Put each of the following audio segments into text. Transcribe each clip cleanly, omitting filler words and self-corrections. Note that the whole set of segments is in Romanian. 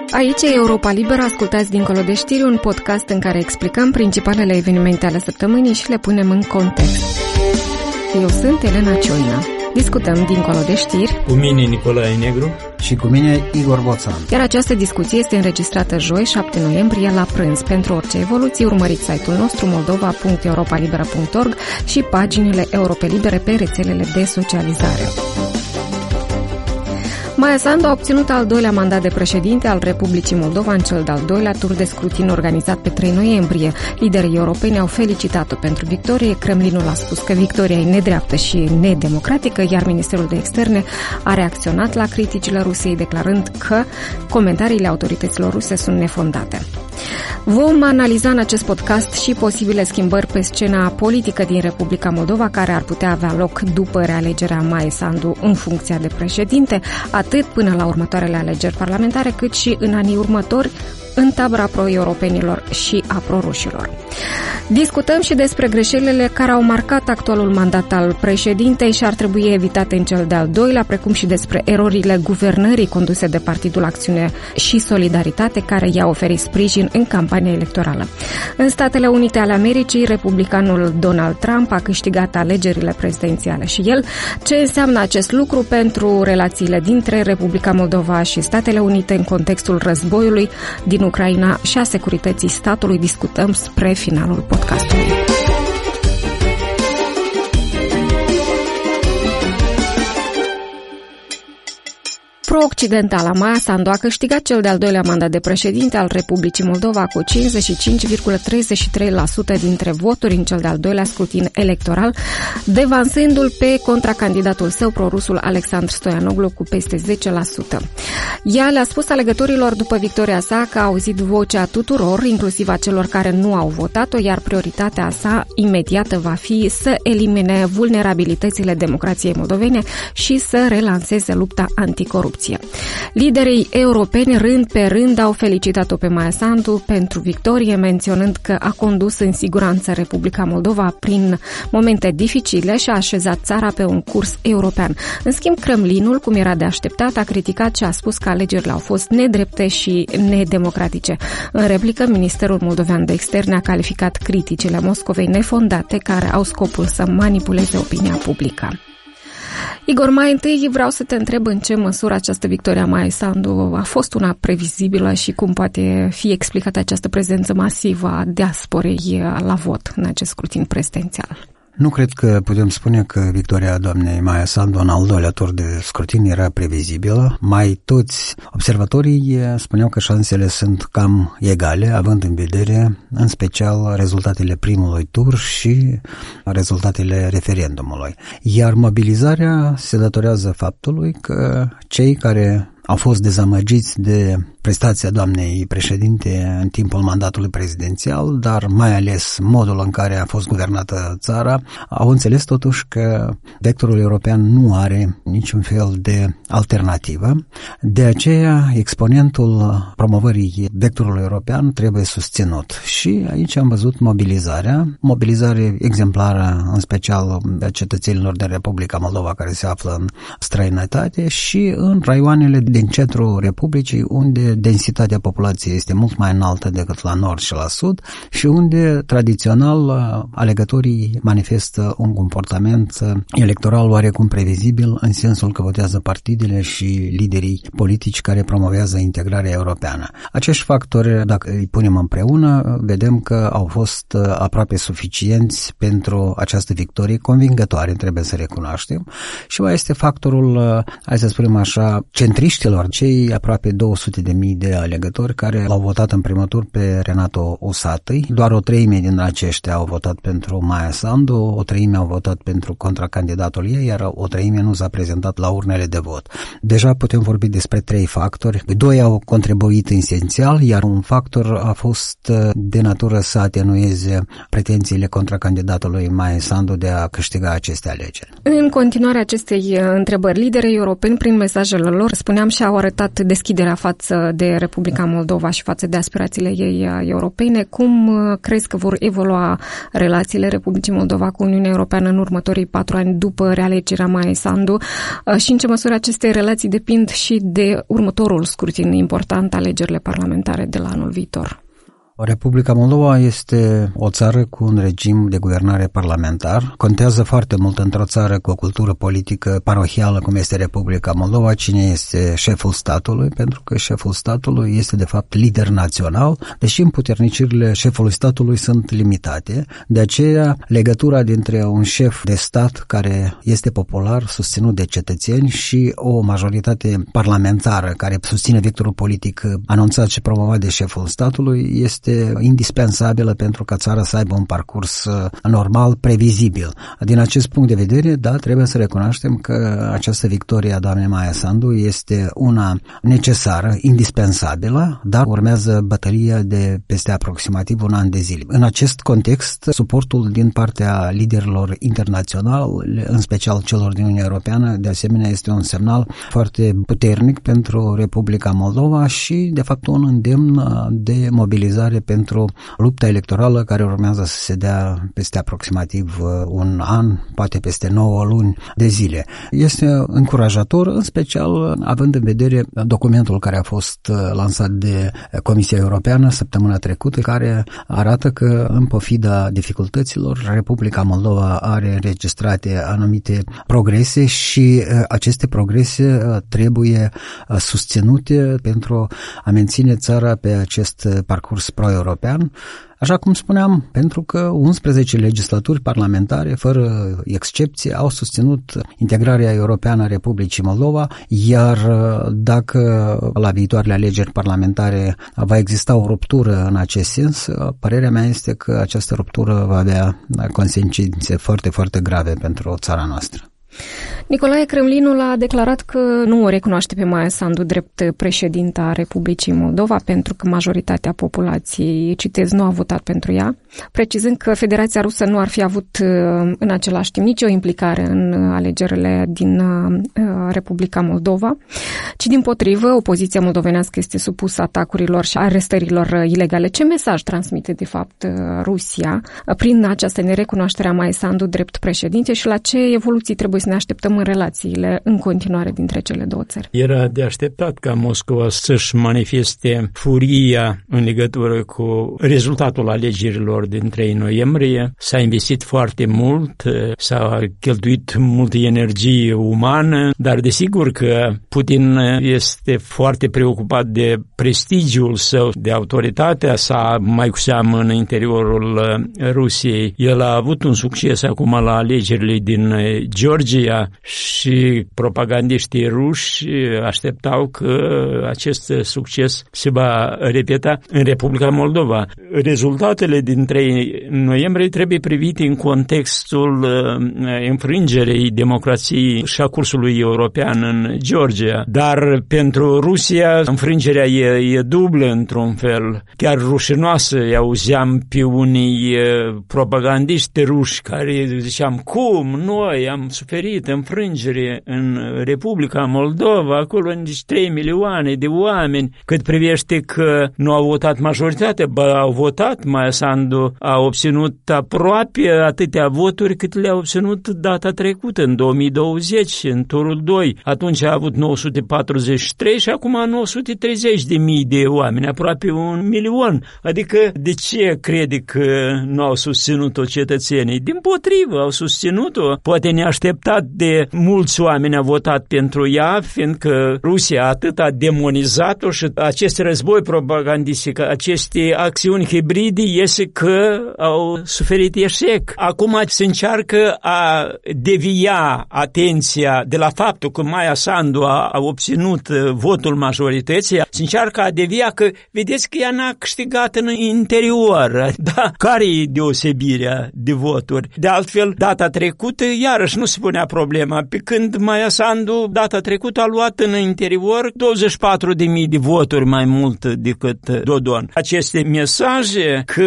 Aici e Europa Liberă, ascultați Dincolo de știri, un podcast în care explicăm principalele evenimente ale săptămânii și le punem în context. Eu sunt Elena Cioina. Discutăm Dincolo de știri cu mine Nicolae Negru și cu mine Igor Boțan. Iar această discuție este înregistrată joi, 7 noiembrie, la prânz. Pentru orice evoluție, urmăriți site-ul nostru moldova.europalibera.org și paginile Europe Libere pe rețelele de socializare. Maia Sandu a obținut al doilea mandat de președinte al Republicii Moldova în cel de-al doilea tur de scrutin organizat pe 3 noiembrie. Liderii europeni au felicitat-o pentru victorie. Kremlinul a spus că victoria e nedreaptă și nedemocratică, iar Ministerul de Externe a reacționat la criticile Rusiei, declarând că comentariile autorităților ruse sunt nefondate. Vom analiza în acest podcast și posibile schimbări pe scena politică din Republica Moldova care ar putea avea loc după realegerea Maiei Sandu în funcția de președinte, atât până la următoarele alegeri parlamentare, cât și în anii următori în tabăra pro-europenilor și a pro-rușilor. Discutăm și despre greșelile care au marcat actualul mandat al președintei și ar trebui evitate în cel de-al doilea, precum și despre erorile guvernării conduse de Partidul Acțiune și Solidaritate, care i-a oferit sprijin în campania electorală. În Statele Unite ale Americii, republicanul Donald Trump a câștigat alegerile prezidențiale și el. Ce înseamnă acest lucru pentru relațiile dintre Republica Moldova și Statele Unite în contextul războiului din Ucraina și a securității statului, discutăm spre finalul podcastului. Pro-occidentala Maia Sandu a câștigat cel de-al doilea mandat de președinte al Republicii Moldova cu 55,33% dintre voturi în cel de-al doilea scrutin electoral, devansându-l pe contracandidatul său prorusul Alexandru Stoianoglu cu peste 10%. Ea le-a spus alegătorilor după victoria sa că a auzit vocea tuturor, inclusiv a celor care nu au votat-o, iar prioritatea sa imediată va fi să elimine vulnerabilitățile democrației moldovene și să relanseze lupta anticorupție. Liderii europeni, rând pe rând, au felicitat-o pe Maia Sandu pentru victorie, menționând că a condus în siguranță Republica Moldova prin momente dificile și a așezat țara pe un curs european. În schimb, Kremlinul, cum era de așteptat, a criticat și a spus că alegerile au fost nedrepte și nedemocratice. În replică, Ministerul Moldovean de Externe a calificat criticile Moscovei nefondate, care au scopul să manipuleze opinia publică. Igor, mai întâi vreau să te întreb în ce măsură această victorie a Maiei Sandu a fost una previzibilă și cum poate fi explicată această prezență masivă a diasporei la vot în acest scrutin prezidențial. Nu cred că putem spune că victoria doamnei Maia Sandu în al doilea tur de scrutin era previzibilă. Mai toți observatorii spuneau că șansele sunt cam egale, având în vedere în special rezultatele primului tur și rezultatele referendumului. Iar mobilizarea se datorează faptului că cei care au fost dezamăgiți de prestația doamnei președinte în timpul mandatului prezidențial, dar mai ales modul în care a fost guvernată țara, au înțeles totuși că vectorul european nu are niciun fel de alternativă. De aceea, exponentul promovării vectorului european trebuie susținut. Și aici am văzut mobilizare exemplară, în special a cetățenilor din Republica Moldova care se află în străinătate și în raioanele din centrul Republicii, unde densitatea populației este mult mai înaltă decât la nord și la sud și unde, tradițional, alegătorii manifestă un comportament electoral oarecum previzibil, în sensul că votează partidele și liderii politici care promovează integrarea europeană. Acești factori, dacă îi punem împreună, vedem că au fost aproape suficienți pentru această victorie convingătoare, trebuie să recunoaștem. Și mai este factorul, hai să spunem așa, centriștilor, cei aproape 200.000 de alegători care l-au votat în primul tur pe Renato Usatăi. Doar o treime din aceștia au votat pentru Maia Sandu, o treime au votat pentru contracandidatul ei, iar o treime nu s-a prezentat la urnele de vot. Deja putem vorbi despre 3 factori. 2 au contribuit esențial, iar un factor a fost de natură să atenueze pretențiile contracandidatului Maia Sandu de a câștiga aceste alegeri. În continuarea acestei întrebări, liderii europeni, prin mesajele lor, spuneam spuneam, și-au arătat deschiderea față de Republica Moldova și față de aspirațiile ei europene. Cum crezi că vor evolua relațiile Republicii Moldova cu Uniunea Europeană în următorii 4 ani după realegerea Maiei Sandu și în ce măsură aceste relații depind și de următorul scrutin important, alegerile parlamentare de la anul viitor? Republica Moldova este o țară cu un regim de guvernare parlamentar. Contează foarte mult într-o țară cu o cultură politică parohială, cum este Republica Moldova, cine este șeful statului, pentru că șeful statului este de fapt lider național, deși împuternicirile șefului statului sunt limitate. De aceea, legătura dintre un șef de stat care este popular, susținut de cetățeni, și o majoritate parlamentară care susține vectorul politic anunțat și promovat de șeful statului este indispensabilă pentru ca țara să aibă un parcurs normal, previzibil. Din acest punct de vedere, da, trebuie să recunoaștem că această victorie a doamnei Maia Sandu este una necesară, indispensabilă, dar urmează bătălia de peste aproximativ un an de zile. În acest context, suportul din partea liderilor internaționali, în special celor din Uniunea Europeană, de asemenea este un semnal foarte puternic pentru Republica Moldova și, de fapt, un îndemn de mobilizare pentru lupta electorală care urmează să se dea peste aproximativ un an, poate peste 9 luni de zile. Este încurajator, în special având în vedere documentul care a fost lansat de Comisia Europeană săptămâna trecută, care arată că, în pofida dificultăților, Republica Moldova are înregistrate anumite progrese și aceste progrese trebuie susținute pentru a menține țara pe acest parcurs pro-european. Așa cum spuneam, pentru că 11 legislaturi parlamentare, fără excepție, au susținut integrarea europeană a Republicii Moldova, iar dacă la viitoarele alegeri parlamentare va exista o ruptură în acest sens, părerea mea este că această ruptură va avea consecințe foarte, foarte grave pentru țara noastră. Nicolae, Kremlinul a declarat că nu o recunoaște pe Maia Sandu drept președinta Republicii Moldova pentru că majoritatea populației, citez, nu a votat pentru ea, precizând că Federația Rusă nu ar fi avut în același timp nicio implicare în alegerile din Republica Moldova, ci dimpotrivă, opoziția moldovenească este supusă atacurilor și arestărilor ilegale. Ce mesaj transmite de fapt Rusia prin această nerecunoaștere a Maiei Sandu drept președinte și la ce evoluții trebuie să ne așteptăm în relațiile în continuare dintre cele două țări? Era de așteptat ca Moscova să-și manifeste furia în legătură cu rezultatul alegerilor din 3 noiembrie. S-a investit foarte mult, s-a cheltuit multă energie umană, dar desigur că Putin este foarte preocupat de prestigiul său, de autoritatea sa, mai cu seamă în interiorul Rusiei. El a avut un succes acum la alegerile din Georgia și propagandiștii ruși așteptau că acest succes se va repeta în Republica Moldova. Rezultatele din 3 noiembrie trebuie privite în contextul înfrângerei democrației și a cursului european în Georgia. Dar pentru Rusia înfrângerea e dublă într-un fel. Chiar rușinoasă, auzeam pe unii propagandiști ruși care ziceam, cum noi am suferit înfrângere în Republica Moldova, acolo nici 3 milioane de oameni, cât privește că nu au votat majoritatea, au votat, Maia Sandu a obținut aproape atâtea voturi cât le-a obținut data trecută, în 2020, în turul 2. Atunci a avut 943 și acum 930.000 de oameni, aproape 1 milion. Adică de ce crede că nu au susținut-o cetățenii? Dimpotrivă, au susținut-o. Poate neașteptat de mulți oameni au votat pentru ea, fiindcă Rusia atât a demonizat-o și acest război propagandistic, aceste acțiuni hibride, iese că au suferit eșec. Acum se încearcă a devia atenția de la faptul că Maia Sandu a obținut votul majorității, se încearcă a devia că, vedeți că ea n-a câștigat în interior. Da, care e deosebirea de voturi? De altfel, data trecută, iarăși nu se punea problema, pe când Maia Sandu data trecută a luat în interior 24.000 de voturi mai mult decât Dodon. Aceste mesaje că va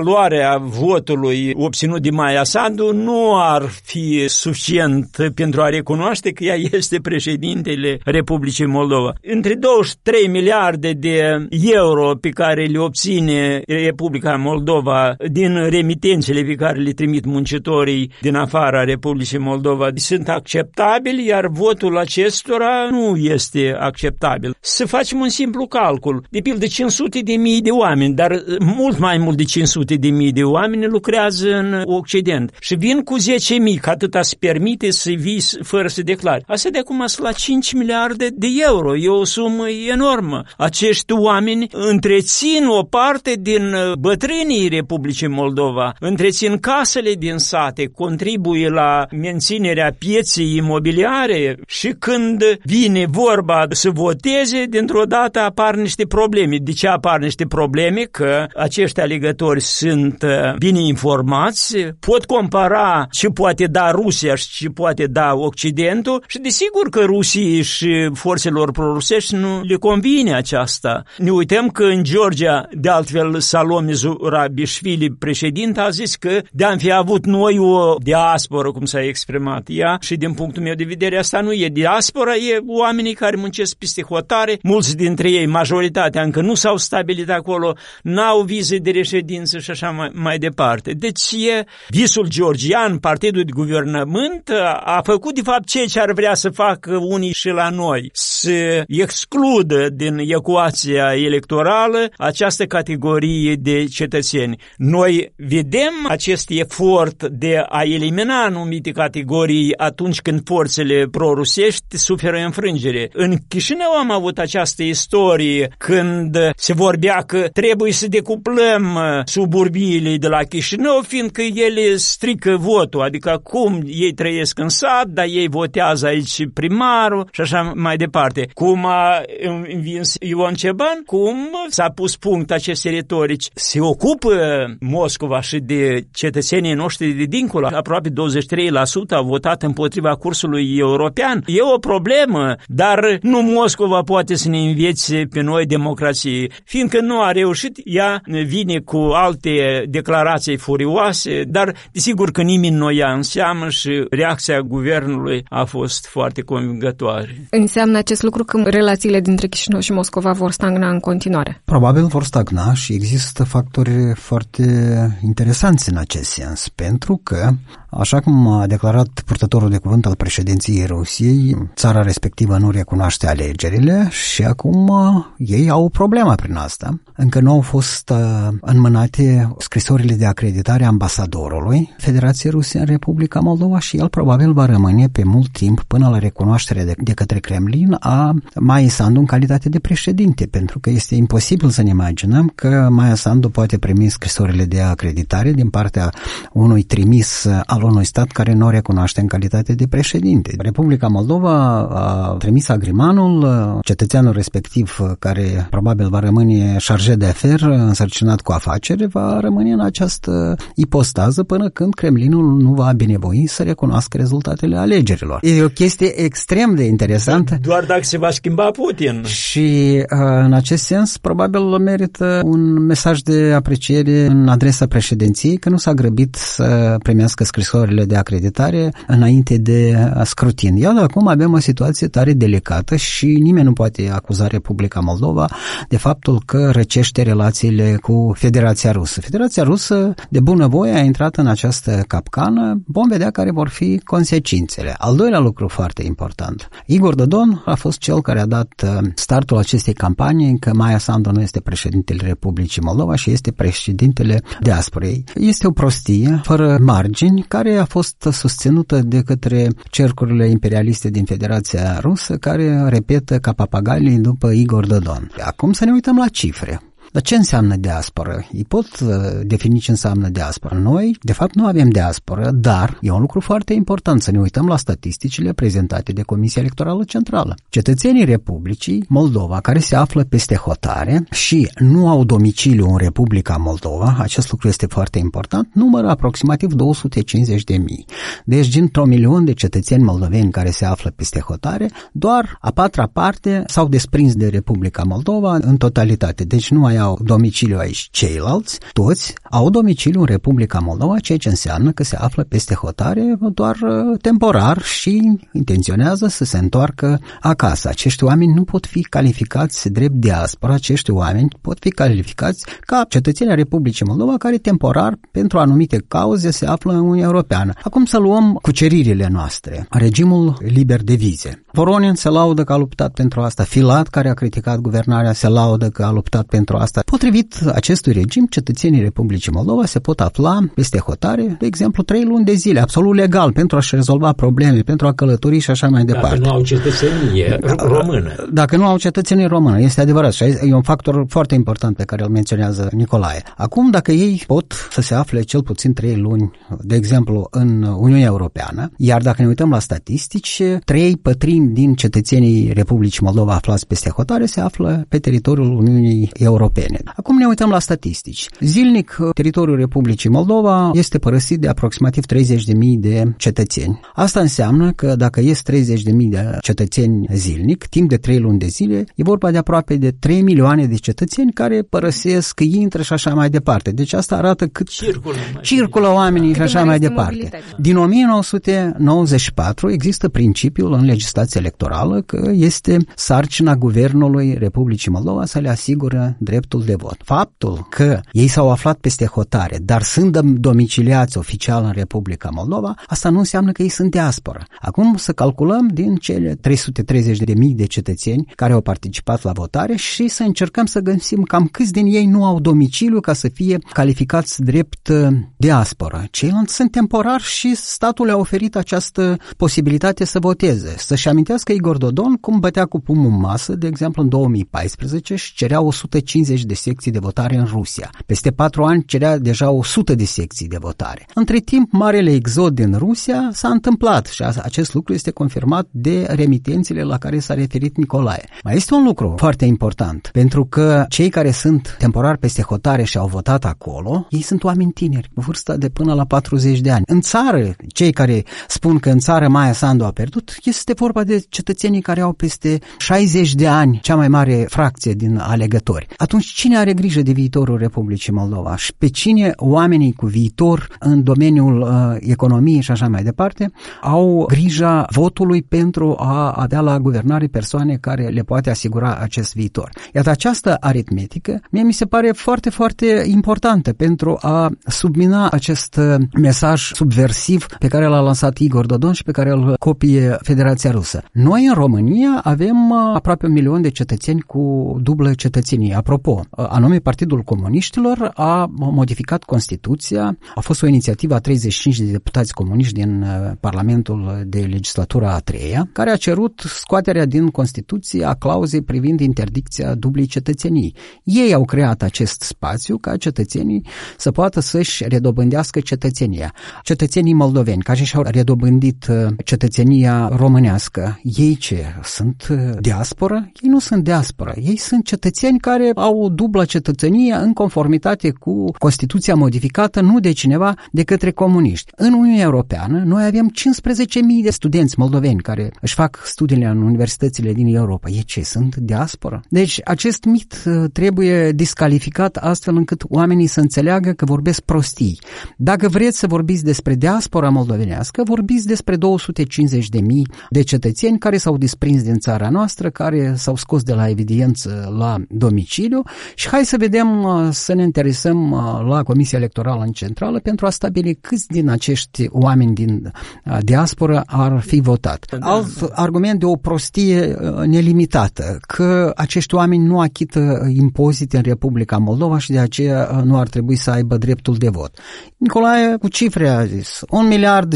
valoarea votului obținut de Maia Sandu nu ar fi suficient pentru a recunoaște că ea este președintele Republicii Moldova. Între 23 miliarde de euro pe care le obține Republica Moldova din remitențele pe care le trimit muncitorii din afara Republicii Moldova sunt acceptabili, iar votul acestora nu este acceptabil. Să facem un simplu calcul. De pildă 500.000 de oameni, dar mult mai mult de 500.000 de oameni lucrează în Occident și vin cu 10.000, că atâta se permite să vii fără să declari. Asta de acum sunt la 5 miliarde de euro. E o sumă enormă. Acești oameni întrețin o parte din bătrânii Republicii Moldova, întrețin casele din sate, contribuie la menținerea pieței imobiliare și când vine vorba să voteze, dintr-o dată apar niște probleme. De ce apar niște probleme? Că acești alegători sunt bine informați, pot compara ce poate da Rusia și ce poate da Occidentul și desigur că Rusiei și forțelor prorusești nu le convine aceasta. Ne uităm că în Georgia, de altfel, Salome Zurabișvili, președinte, a zis că de-am fi avut noi o diasporă, cum s-a exprimat ea, și din punctul meu de vedere asta nu e diaspora, e oamenii care muncesc peste hotare, mulți dintre ei, majoritatea încă nu s-au stabilit acolo, n-au vize de reședință și așa mai departe. Deci e visul georgian, partidul de guvernământ a făcut de fapt ceea ce ar vrea să facă unii și la noi, să excludă din ecuația electorală această categorie de cetățeni. Noi vedem acest efort de a elimina anumite categorii atunci când forțele prorusești suferă înfrângere. În Chișinău am avut această istorie când se vorbea că trebuie să decuplăm suburbiile de la Chișinău, fiindcă ele strică votul, adică cum ei trăiesc în sat, dar ei votează aici primarul și așa mai departe. Cum a învins Ion Ceban, cum s-a pus punct aceste retorici. Se ocupă Moscova și de cetățenii noștri de dincolo. Aproape 23% au votat împotriva cursului european. E o problemă, dar nu Moscova poate să ne învețe pe noi democrație. Fiindcă nu a reușit, ea vine cu alte declarații furioase, dar desigur că nimeni nu ia în seamă și reacția guvernului a fost foarte convingătoare. Înseamnă acest lucru că relațiile dintre Chișinău și Moscova vor stagna în continuare? Probabil vor stagna și există factori foarte interesanți în acest sens, pentru că, așa cum a declarat purtătorul de cuvânt al președinției Rusiei, țara respectivă nu recunoaște alegerile și acum ei au o problemă prin asta. Încă nu au fost înmânate scrisorile de acreditare a ambasadorului Federației Ruse în Republica Moldova și el probabil va rămâne pe mult timp până la recunoașterea de către Kremlin a Maia Sandu în calitate de președinte, pentru că este imposibil să ne imaginăm că Maia Sandu poate primi scrisorile de acreditare din partea unui trimis al unui stat care nu o recunoaște în calitate de președinte. Republica Moldova a trimis agrimanul, cetățeanul respectiv care probabil va rămâne chargé d'affaires, însărcinat cu afacere, va rămâne în această ipostază până când Kremlinul nu va binevoi să recunoască rezultatele alegerilor. E o chestie extrem de interesantă. Doar dacă se va schimba Putin. Și în acest sens probabil merită un mesaj de apreciere în adresa președinției că nu s-a grăbit să primească scrisorile de acreditare înainte de scrutin. Iar acum avem o situație tare delicată și nimeni nu poate acuza Republica Moldova de faptul că răcește relațiile cu Federația Rusă. Federația Rusă de bunăvoie a intrat în această capcană. Vom vedea care vor fi consecințele. Al doilea lucru foarte important. Igor Dodon a fost cel care a dat startul acestei campanii că Maia Sandu nu este președintele Republicii Moldova și este președintele diasporei. Este o prostie fără margini care a fost susținută de către cercurile imperialiste din Federația Rusă care repetă ca papagalii după Igor Dodon. Acum să ne uităm la cifre. Dar ce înseamnă diasporă? Ei pot defini ce înseamnă diasporă. Noi, de fapt, nu avem diasporă, dar e un lucru foarte important să ne uităm la statisticile prezentate de Comisia Electorală Centrală. Cetățenii Republicii Moldova, care se află peste hotare și nu au domiciliu în Republica Moldova, acest lucru este foarte important, numără aproximativ 250.000. Deci, dintr-1 milion de cetățeni moldoveni care se află peste hotare, doar a patra parte s-au desprins de Republica Moldova în totalitate. Deci nu mai au domiciliu aici, ceilalți, toți, au domiciliu în Republica Moldova, ceea ce înseamnă că se află peste hotare doar temporar și intenționează să se întoarcă acasă. Acești oameni nu pot fi calificați drept diaspora, acești oameni pot fi calificați ca cetățenii Republicii Moldova care temporar, pentru anumite cauze, se află în Uniunea Europeană. Acum să luăm cuceririle noastre, regimul liber de vize. Voronin se laudă că a luptat pentru asta, Filat, care a criticat guvernarea, se laudă că a luptat pentru asta. Potrivit acestui regim, cetățenii Republicii Moldova se pot afla peste hotare, de exemplu, 3 luni de zile, absolut legal, pentru a-și rezolva probleme, pentru a călători și așa mai departe. Dacă nu au cetățenie română. Dacă nu au cetățenie română, este adevărat și e un factor foarte important pe care îl menționează Nicolae. Acum, dacă ei pot să se afle cel puțin 3 luni, de exemplu, în Uniunea Europeană, iar dacă ne uităm la statistici, 3/4 din cetățenii Republicii Moldova aflați peste hotare se află pe teritoriul Uniunii Europene. Acum ne uităm la statistici. Zilnic, teritoriul Republicii Moldova este părăsit de aproximativ 30.000 de cetățeni. Asta înseamnă că dacă ies 30.000 de cetățeni zilnic, timp de 3 luni de zile, e vorba de aproape de 3 milioane de cetățeni care părăsesc, intră și așa mai departe. Deci asta arată cât circulă oamenii și așa mai departe. Din 1994 există principiul în legislația electorală că este sarcina Guvernului Republicii Moldova să le asigură dreptul de vot. Faptul că ei s-au aflat peste hotare, dar sunt domiciliați oficial în Republica Moldova, asta nu înseamnă că ei sunt diaspora. Acum să calculăm din cele 330.000 de cetățeni care au participat la votare și să încercăm să găsim cam câți din ei nu au domiciliu ca să fie calificați drept diaspora. Ceilalți sunt temporari și statul le-a oferit această posibilitate să voteze. Să-și amintească Igor Dodon cum bătea cu pumnul în masă, de exemplu în 2014 și cerea 150 de secții de votare în Rusia. Peste 4 ani cerea deja 100 de secții de votare. Între timp, marele exod din Rusia s-a întâmplat și acest lucru este confirmat de remitențele la care s-a referit Nicolae. Mai este un lucru foarte important, pentru că cei care sunt temporar peste hotare și au votat acolo, ei sunt oameni tineri, cu vârsta de până la 40 de ani. În țară, cei care spun că în țară Maia Sandu a pierdut, este vorba de cetățenii care au peste 60 de ani, cea mai mare fracție din alegători. Atunci, cine are grijă de viitorul Republicii Moldova? Și pe cine oamenii cu viitor în domeniul economiei și așa mai departe au grija votului pentru a avea la guvernare persoane care le poate asigura acest viitor? Iată, această aritmetică mie mi se pare foarte, foarte importantă pentru a submina acest mesaj subversiv pe care l-a lansat Igor Dodon și pe care îl copie Federația Rusă. Noi în România avem aproape 1 milion de cetățeni cu dublă cetățenie. Apropo, anume Partidul Comuniștilor a modificat Constituția, a fost o inițiativă a 35 de deputați comuniști din Parlamentul de legislatura a 3-a, care a cerut scoaterea din Constituție a clauzei privind interdicția dublei cetățenii. Ei au creat acest spațiu ca cetățenii să poată să-și redobândească cetățenia. Cetățenii moldoveni care și-au redobândit cetățenia românească, ei ce? Sunt diaspora? Ei nu sunt diaspora. Ei sunt cetățeni care au o dublă cetățenie în conformitate cu Constituția modificată nu de cineva, de către comuniști. În Uniunea Europeană noi avem 15.000 de studenți moldoveni care își fac studiile în universitățile din Europa. Ei ce? Sunt diaspora? Deci acest mit trebuie discalificat astfel încât oamenii să înțeleagă că vorbesc prostii. Dacă vreți să vorbiți despre diaspora moldovenească, vorbiți despre 250.000 de cetățeni care s-au desprins din țara noastră, care s-au scos de la evidență la domiciliu și hai să vedem, să ne interesăm la Comisia Electorală Centrală pentru a stabili câți din acești oameni din diaspora ar fi votat. Alt argument de o prostie nelimitată, că acești oameni nu achită impozite în Republica Moldova și de aceea nu ar trebui să aibă dreptul de vot. Nicolae cu cifre a zis 1,5 miliarde,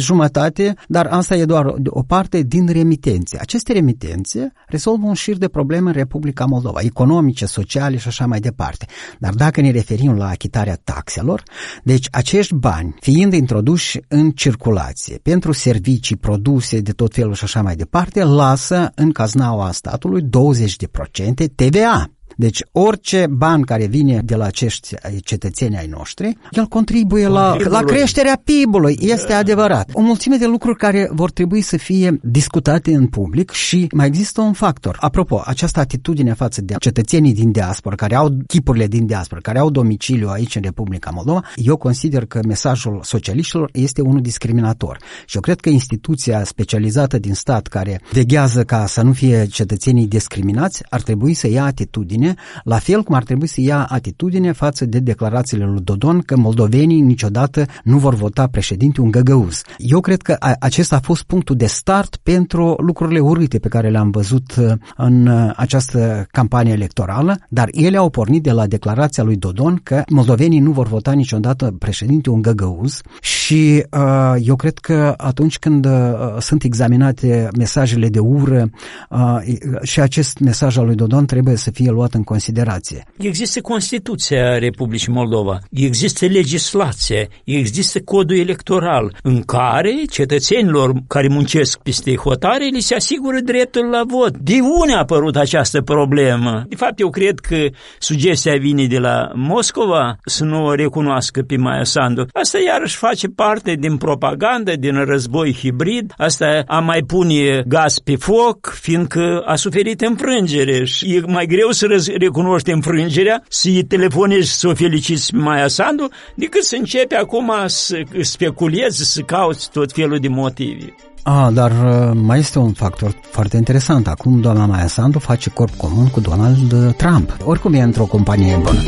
dar asta e doar o parte din remitențe. Aceste remitențe rezolvă un șir de probleme în Republica Moldova, economice, sociale și așa mai departe. Dar dacă ne referim la achitarea taxelor, deci acești bani, fiind introduși în circulație pentru servicii, produse de tot felul și așa mai departe, lasă în caznaua statului 20% TVA. Deci orice ban care vine de la acești cetățeni ai noștri, el contribuie la creșterea PIB-ului. Este adevărat. O mulțime de lucruri care vor trebui să fie discutate în public și mai există un factor. Apropo, această atitudine față de cetățenii din diaspora, care au chipurile din diaspora, care au domiciliu aici în Republica Moldova, eu consider că mesajul socialiștilor este unul discriminator. Și eu cred că instituția specializată din stat care veghează ca să nu fie cetățenii discriminați ar trebui să ia atitudine, la fel cum ar trebui să ia atitudine față de declarațiile lui Dodon că moldovenii niciodată nu vor vota președinte un găgăuz. Eu cred că acesta a fost punctul de start pentru lucrurile urâte pe care le-am văzut în această campanie electorală, dar ele au pornit de la declarația lui Dodon că moldovenii nu vor vota niciodată președinte un găgăuz și eu cred că atunci când sunt examinate mesajele de ură și acest mesaj al lui Dodon trebuie să fie luat în considerație. Există Constituția Republicii Moldova, există legislație, există codul electoral în care cetățenilor care muncesc peste hotare li se asigură dreptul la vot. De unde a apărut această problemă? De fapt, eu cred că sugestia vine de la Moscova să nu o recunoască pe Maia Sandu. Asta iarăși face parte din propagandă, din război hibrid. Asta a mai pune gaz pe foc, fiindcă a suferit înfrângere și e mai greu să recunoști înfrângerea, să-i telefonezi să o feliciți pe Maia Sandu, decât să începi acum să speculezi, să cauți tot felul de motive. Dar mai este un factor foarte interesant. Acum doamna Maia Sandu face corp comun cu Donald Trump. Oricum e într-o companie bună.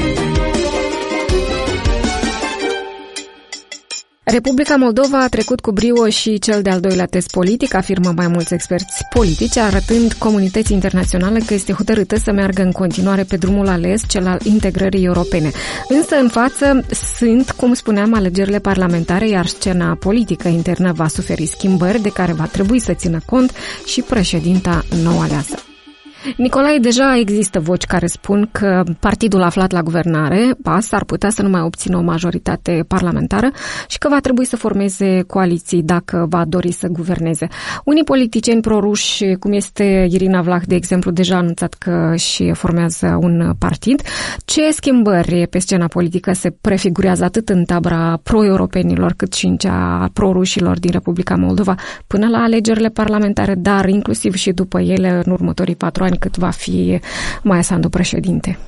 Republica Moldova a trecut cu brio și cel de-al doilea test politic, afirmă mai mulți experți politici, arătând comunității internaționale că este hotărâtă să meargă în continuare pe drumul ales, cel al integrării europene. Însă în față sunt, cum spuneam, alegerile parlamentare, iar scena politică internă va suferi schimbări de care va trebui să țină cont și președinta nou aleasă. Nicolae, deja există voci care spun că partidul aflat la guvernare, PAS, ar putea să nu mai obțină o majoritate parlamentară și că va trebui să formeze coaliții dacă va dori să guverneze. Unii politicieni proruși, cum este Irina Vlah, de exemplu, deja a anunțat că și formează un partid. Ce schimbări pe scena politică se prefigurează atât în tabăra pro-europenilor cât și în cea a prorușilor din Republica Moldova până la alegerile parlamentare, dar inclusiv și după ele în următorii 4 ani cât va fi Maia Sandu președinte?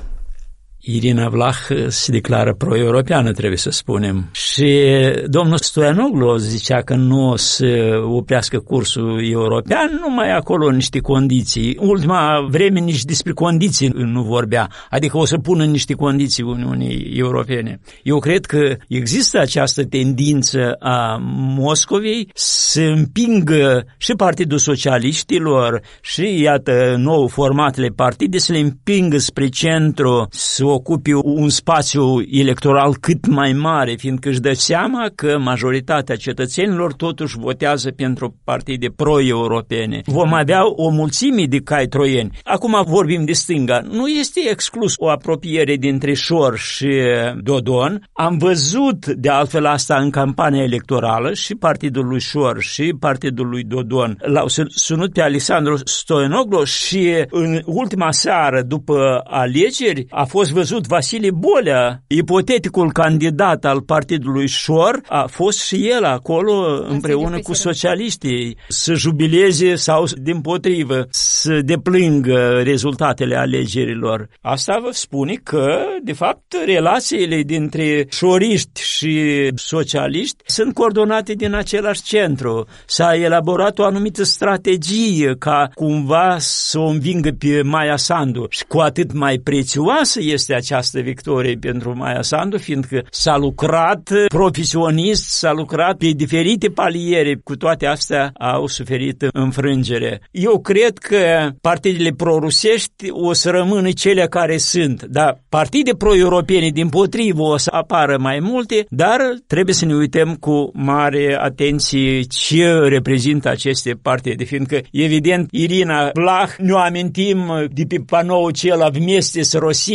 Irina Vlah se declară pro-europeană, trebuie să spunem. Și domnul Stoianoglu zicea că nu o să oprească cursul european, numai acolo în niște condiții. În ultima vreme nici despre condiții nu vorbea, adică o să pună niște condiții Uniunii Europene. Eu cred că există această tendință a Moscovei să împingă și Partidul Socialiștilor și, iată, nou formatele partide, să le împingă spre centru, să ocupe un spațiu electoral cât mai mare, fiindcă își dă seama că majoritatea cetățenilor totuși votează pentru partide pro-europene. Vom avea o mulțime de cai troieni. Acum vorbim de stânga. Nu este exclus o apropiere dintre Șor și Dodon. Am văzut de altfel asta în campania electorală și partidul lui Șor și partidul lui Dodon l-au sunat pe Alexandru Stoianoglu și în ultima seară după alegeri a fost văzut Vasile Bolea, ipoteticul candidat al partidului Șor, a fost și el acolo împreună cu socialiștii să jubileze sau dimpotrivă să deplângă rezultatele alegerilor. Asta vă spune că, de fapt, relațiile dintre șoriști și socialiști sunt coordonate din același centru. S-a elaborat o anumită strategie ca cumva să o învingă pe Maia Sandu și cu atât mai prețioasă este această victorie pentru Maia Sandu, fiindcă s-a lucrat profesionist, s-a lucrat pe diferite paliere, cu toate astea au suferit înfrângere. Eu cred că partidele prorusești o să rămână cele care sunt, dar partide pro-europene dimpotrivă o să apară mai multe, dar trebuie să ne uităm cu mare atenție ce reprezintă aceste partide, fiindcă evident Irina Vlah ne amintim de pe panoul cel Vmeste s Rosiei și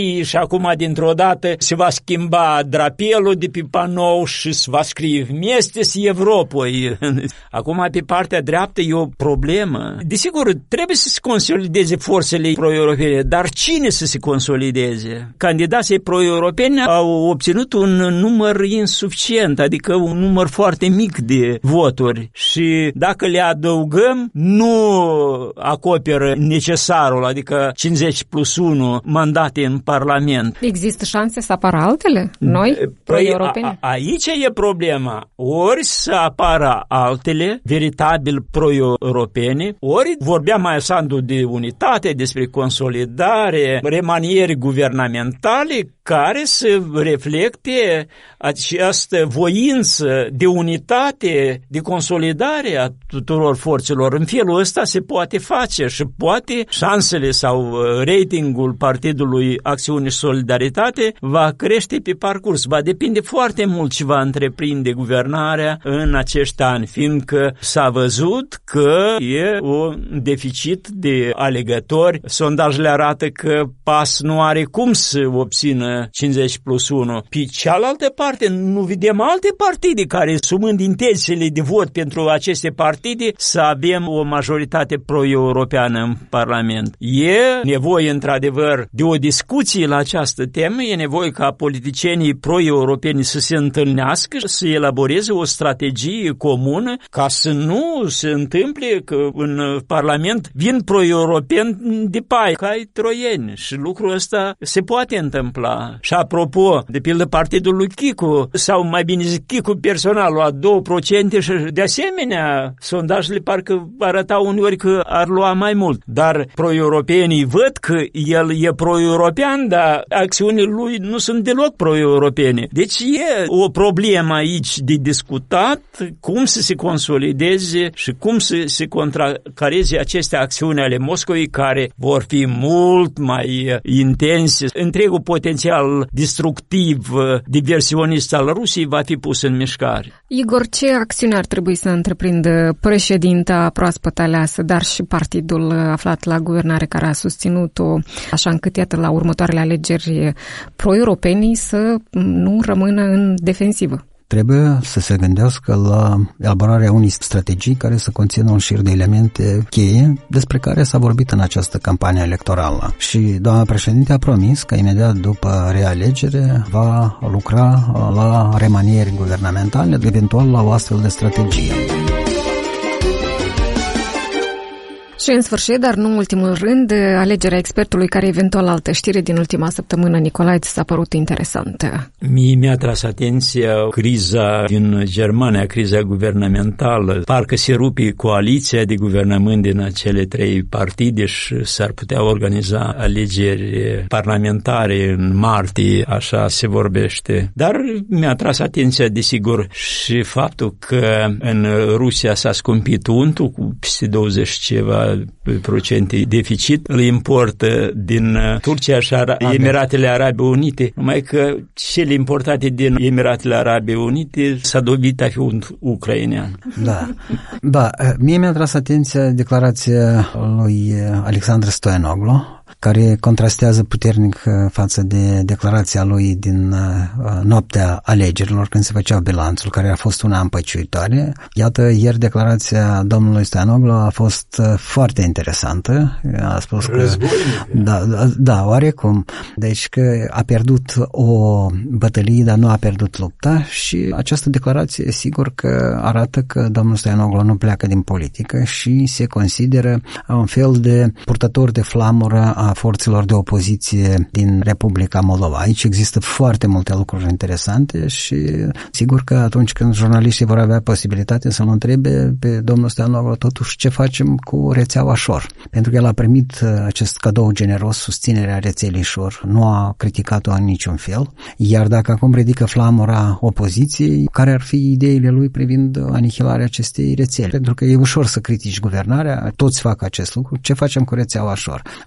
acum dintr-o dată se va schimba drapelul de pe panou și se va scrie Mestes Europei. Acum pe partea dreaptă e o problemă. Desigur, trebuie să se consolideze forțele pro-europene, dar cine să se consolideze? Candidații pro-europeni au obținut un număr insuficient, adică un număr foarte mic de voturi și dacă le adăugăm, nu acoperă necesarul, adică 50+1 mandate în Parlament. Există șanse să apară altele? Noi, pro-europene? Aici e problema. Ori să apară altele, veritabil pro-europene, ori vorbea mai Sandu de unitate, despre consolidare, remanieri guvernamentale care să reflecte această voință de unitate, de consolidare a tuturor forțelor. În felul ăsta se poate face și poate șansele sau ratingul Partidului Acțiune și Solidaritate va crește pe parcurs. Va depinde foarte mult ce va întreprinde guvernarea în acești ani, fiindcă s-a văzut că e un deficit de alegători. Sondajele arată că PAS nu are cum să obțină 50+1. Pe cealaltă parte, nu vedem alte partide care, sumând intențiile de vot pentru aceste partide, să avem o majoritate pro-europeană în Parlament. E nevoie, într-adevăr, de o discuție la această temă, e nevoie ca politicienii pro-europeni să se întâlnească, să elaboreze o strategie comună, ca să nu se întâmple că în Parlament vin pro-europeni de pai, ca ai troieni, și lucrul ăsta se poate întâmpla. Și apropo, de pildă partidul lui Chicu, sau mai bine zic Chicu personal, lua 2% și de asemenea sondajele parcă arătau uneori că ar lua mai mult. Dar pro-europenii văd că el e pro-european, dar acțiunile lui nu sunt deloc pro-europene. Deci e o problemă aici de discutat cum să se consolideze și cum să se contracareze aceste acțiuni ale Moscovei, care vor fi mult mai intense. Întregul potențial destructiv, diversionist al Rusiei va fi pus în mișcare. Igor, ce acțiune ar trebui să întreprindă președinta proaspăt aleasă, dar și partidul aflat la guvernare care a susținut-o, așa încât, iată, la următoarele alegeri pro-europenii să nu rămână în defensivă? Trebuie să se gândească la elaborarea unei strategii care să conțină un șir de elemente cheie despre care s-a vorbit în această campanie electorală. Și doamna președinte a promis că imediat după realegere va lucra la remanieri guvernamentale, eventual la o astfel de strategie. Și în sfârșit, dar nu în ultimul rând, alegerea expertului care eventual altă știre din ultima săptămână, Nicolae, ți s-a părut interesantă. Mie mi-a tras atenția criza din Germania, criza guvernamentală. Parcă se rupe coaliția de guvernământ din acele 3 partide și s-ar putea organiza alegeri parlamentare în martie, așa se vorbește. Dar mi-a tras atenția, desigur, și faptul că în Rusia s-a scumpit untul cu peste 20 ceva procente deficit, îl importă din Turcia și Emiratele Arabe Unite, numai că cele importate din Emiratele Arabe Unite s-a dovedit a fi un ucrainean. Da, mie mi-a tras atenția declarația lui Alexandru Stoianoglu, care contrastează puternic față de declarația lui din noaptea alegerilor, când se făcea bilanțul, care a fost una împăciuitoare. Iată, ieri declarația domnului Stoianoglu a fost foarte interesantă. A spus că da, oarecum. Deci că a pierdut o bătălie, dar nu a pierdut lupta, și această declarație sigur că arată că domnul Stoianoglu nu pleacă din politică și se consideră un fel de purtător de flamură a forțelor de opoziție din Republica Moldova. Aici există foarte multe lucruri interesante și sigur că atunci când jurnaliștii vor avea posibilitatea să-l întrebe pe domnul Stoianoglu totuși ce facem cu rețeaua Șor. Pentru că el a primit acest cadou generos, susținerea rețelei Șor, nu a criticat-o în niciun fel, iar dacă acum ridică flamura opoziției, care ar fi ideile lui privind anihilarea acestei rețele? Pentru că e ușor să critici guvernarea, toți fac acest lucru, ce facem cu rețeaua Șor? Un alt lucru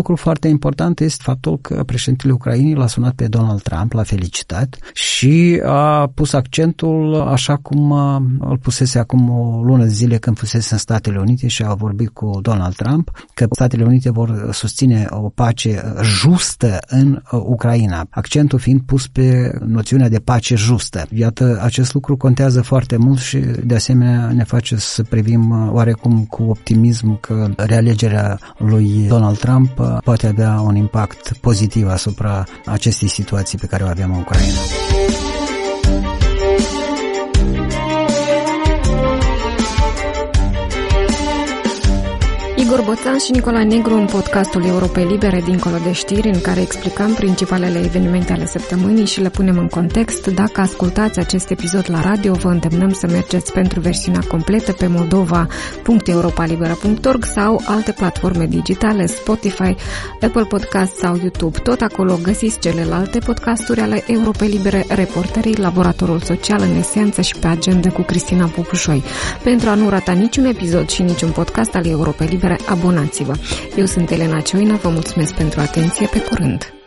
lucru foarte important este faptul că președintele Ucrainei l-a sunat pe Donald Trump, l-a felicitat și a pus accentul așa cum îl pusese acum o lună de zile când fusese în Statele Unite și a vorbit cu Donald Trump că Statele Unite vor susține o pace justă în Ucraina, accentul fiind pus pe noțiunea de pace justă. Iată, acest lucru contează foarte mult și de asemenea ne face să privim oarecum cu optimism că realegerea lui Donald Trump poate avea un impact pozitiv asupra acestei situații pe care o avem în Ucraina. Igor Boțan și Nicolae Negru în podcastul Europei Libere dincolo de știri, în care explicăm principalele evenimente ale săptămânii și le punem în context. Dacă ascultați acest episod la radio, vă îndemnăm să mergeți pentru versiunea completă pe moldova.europalibera.org sau alte platforme digitale, Spotify, Apple Podcast sau YouTube. Tot acolo găsiți celelalte podcasturi ale Europei Libere, Reporterii, Laboratorul Social în esență și Pe agenda cu Cristina Popușoi. Pentru a nu rata niciun episod și niciun podcast al Europei Libere, abonați-vă. Eu sunt Elena Cioina, vă mulțumesc pentru atenție, pe curând!